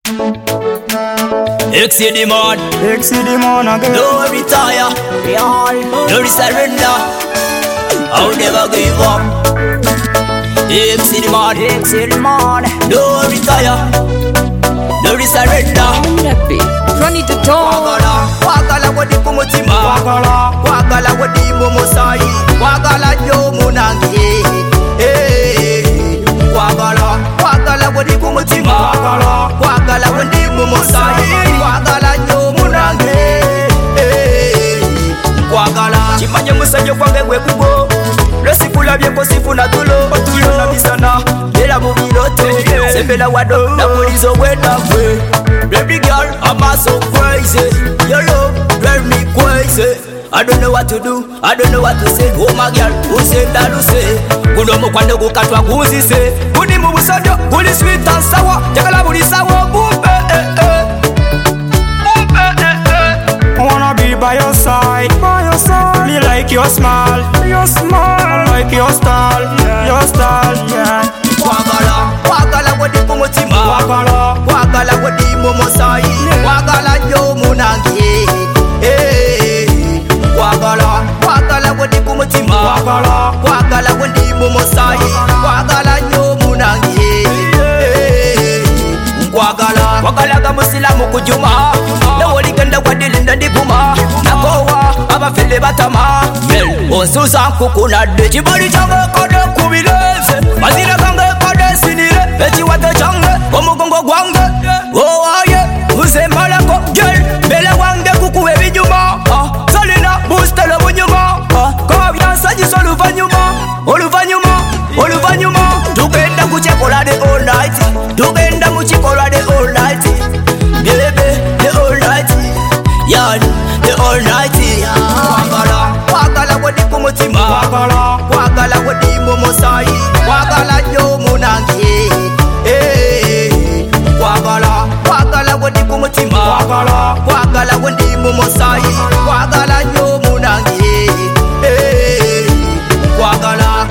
XCD man, again. don't retire, don't surrender, I'll never give up. XCD man, don't retire, don't surrender. Ronnie the dog. Wagala wadi kumutima, wagala wadi momosai, wagala yo munangi. Wagala wadi kumutima, wagala wadi momosai, wagala yo munangi. Wagala chimanye musajja kwange gwe kugo, lwesikula byeko sifuna tulo, otulo na bisana, era mu biroto, sembela wado na pulizo wenda kwe. Baby girl, I'm so crazy. Your love drive me crazy. I don't know what to do, I don't know what to say. Oh my girl, who said that to say? Kuno mo kwando kukatwa kuzi say. Kuni mu busojo, kuni sweet and sour. Jakala budi sour, boom I wanna be by your side, Me like your smile, I like your style, yeah. Wagala wadi kumutima, wagala wadi momosai, wagala yo munangi. Wagala wadi kumutima, wagala wadi momosai, wagala yo munangi. Wagala ga musilamu kujuma, na waliganda wadilinda ndikuma, nakowa abafele batama. Onsuza kukuna de chibali change kode kubileze, mazira kange kode sinire, pechi wate change omugongo gwange. Oh aye, uzemalako girl, bele wange kukuwe bijuma. Salina boostele bunyuma, kabyansa jiso oluvanyuma. Tugenda kuchekola the all night, tugenda muchikola the all night, baby the all night, yeah the all night. Wagala wadi kumutima, wagala wadi momosai, wagala yo munangi. Wagala wadi kumutima, wagala wadi momosai, wagala yo munangi. Wagala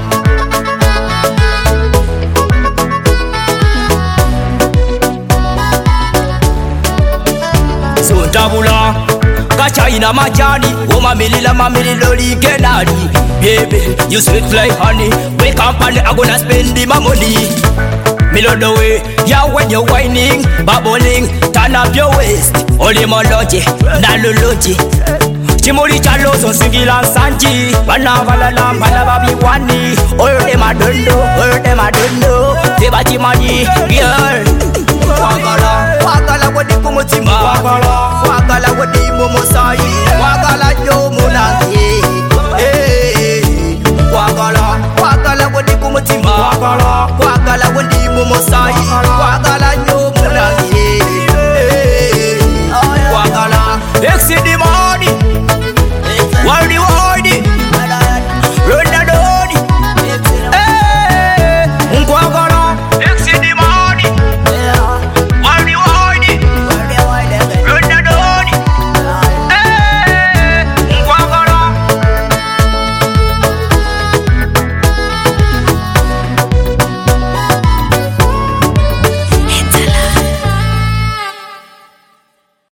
Tabula Kachaina machani mamililo ligenari. Baby, you sweet like honey. Wake up and I'm gonna spend my money. Me love the way, yeah, when you're whining, bubbling, turn up your waist. Only mology, nalology. Chimuri chalo so singila sanji. Bana babi wani. All them I don't know. Teba chimani, girl. Wagala wadi kumutima, wagala wadi momosai, wagala yo munangi. Wagala wadi kumutima, wagala wadi momosai, wagala